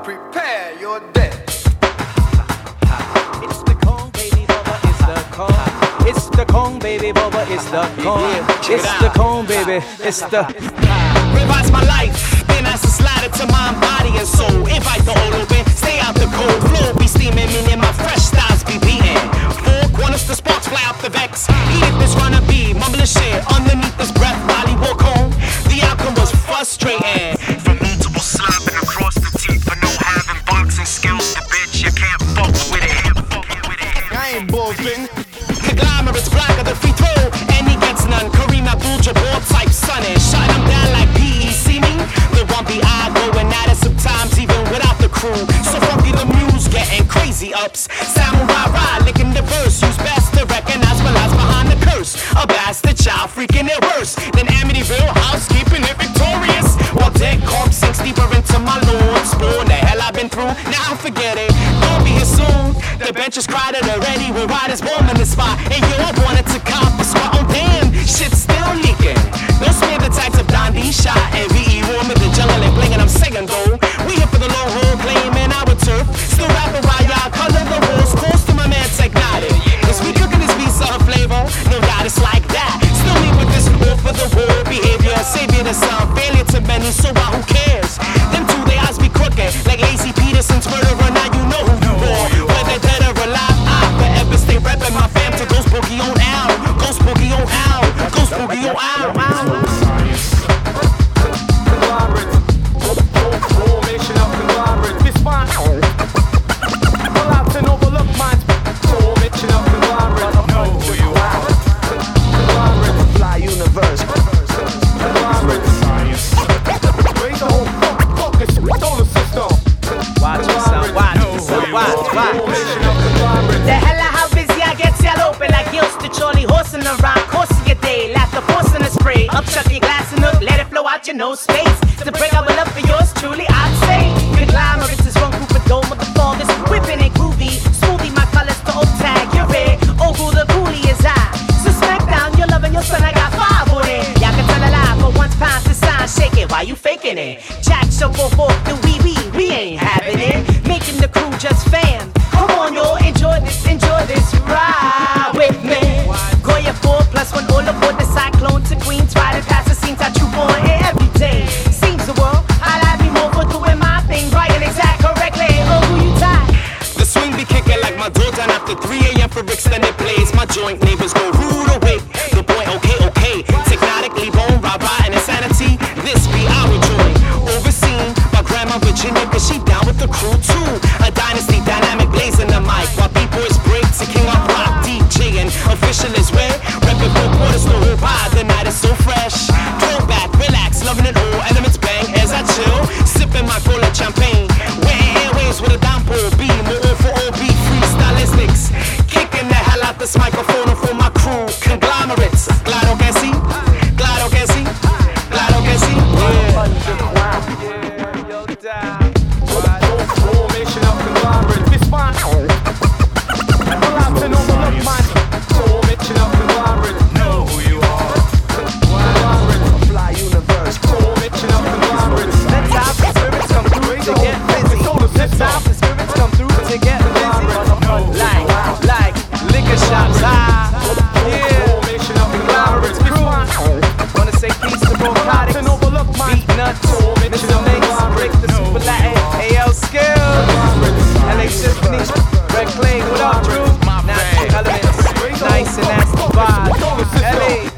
prepare your death. It's the Kong, baby, Bubba, it's the Kong. It's the Kong, baby, Bubba, it's the Kong. It's the Kong, baby, it's the. Revise my life, then as a slider to mind, body and soul. Invite the old open, stay out the cold. Flow be steaming, meaning my fresh styles be beating. Four corners, the sparks fly up the vex. Eat it, this runner be mumbling shit underneath this breath while he walk home. The outcome was frustrating. From multiple slopping across the teeth for no having boxing skills, the bitch you can't fuck with it. I ain't bullshitting. Conglomerates block of the free throw, and he gets none. Kareem Abdul-Jabbar type sonning, shutting him down like PE. See me? The bumpy eye going at it sometimes even without the crew. So funky the muse getting crazy ups. Samurai ride, licking the verse. Use best to recognize my lies behind the curse. A bastard child freaking it worse than Amityville house keeping it victorious. While dead corpse sinks deeper into my lord spawn. The hell I've been through, now forget it. Don't be here soon. The bench is crowded already with riders born in the spot. And yo, I wanted to cop the spot. Oh damn, shit's still leaking. Don't spare the types of Dondi shot and VE warm in the jungle and bling. And I'm saying though, we here for the long haul, claiming our turf. Still rapping while y'all color the walls. Close to my man Technotic. Cause we cooking this beast of flavor. No doubt it's like that. Still me with this war for the war behavior. Savior to some, failure to many. So who cares? Them two, they eyes be crooked. Like Lazy Peterson's murderer. Now you know who you are. Whether dead or alive, I forever stay reppin' my fam to Ghost Boogie on out. Ghost Boogie on out. Ghost Boogie on out. Formation of conglomerates. This fine. Pull out and overlook mine. Formation of conglomerates. Know who you are. Conglomerates. Fly universe. Conglomerates. Raise the whole focus. Solar system. Watch yourself, watch yourself, watch. Formation of conglomerates. The hell of how busy I get, y'all open like gills to Charlie horsing around, coursing your day, laugh the force in the spray. Up, shut your glass and look, let it flow out your nose space. To break our love for yours, truly, I'd say. Conglomerates is one group of dome of the fall, this whipping and groovy. Smoothie, my colors to old tag, you're red. Oh, who the coolie is I. So smack down, you're loving your son, I got 5 on it. Y'all can tell a lie, but once pounds to sign, shake it, why you faking it? Jack, so go forth, the we ain't having it. Making the crew just fam. Come on, y'all, enjoy this, ride with me. Goya 4+1, all aboard the cyclone to Queens, riding past the scenes I troop on here every day. Seems the world, I like me more for doing my thing, right and exact, correctly. Oh, who you tie? The swing be kicking like my door down after 3 a.m. for extended plays. My joint neighbors go rude awake. The boy, okay. Technotically bone, rah-rah, and insanity. This be our joint. Overseen by Grandma Virginia, cause she down with the crew too. A dynasty dynamic blazing the mic. While B-boys break to King of Rock, DJ and official is red. Reppin' 4 quarters, the whole vibe. The night is so fresh. Throw back, relax, loving it all. Elements bang as I chill. Sipping my cola champagne. Wearing airways with a downpour beam. More for all beat freestylistics. Kicking the hell out this microphone for my crew. Conglomerates. Claro que sí. Claro que sí. Claro que sí. Formation of conglomerates. This fine. Pull out and overlook mine. Formation of conglomerates. Know who you are. Conglomerates. Fly universe. Formation of conglomerates. Let's have the spirits come through to get busy. Let's have the spirits come through to get busy. Like liquor shops, yeah. Formation of conglomerates. Crew. Wanna say peace to both products. And overlook mine. Beat nuts, Mr. Mace, break the super Latin, AL Skills, LA Symphony, Red Clay, what up, Drew? Nasty elements, nice and nasty vibes. LA,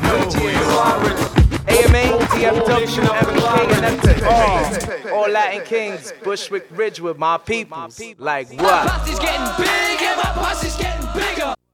AMA, TFW, MK, and FT, all Latin Kings, Bushwick Ridge with my people. Like what? My posse's getting big, and my posse's getting bigger.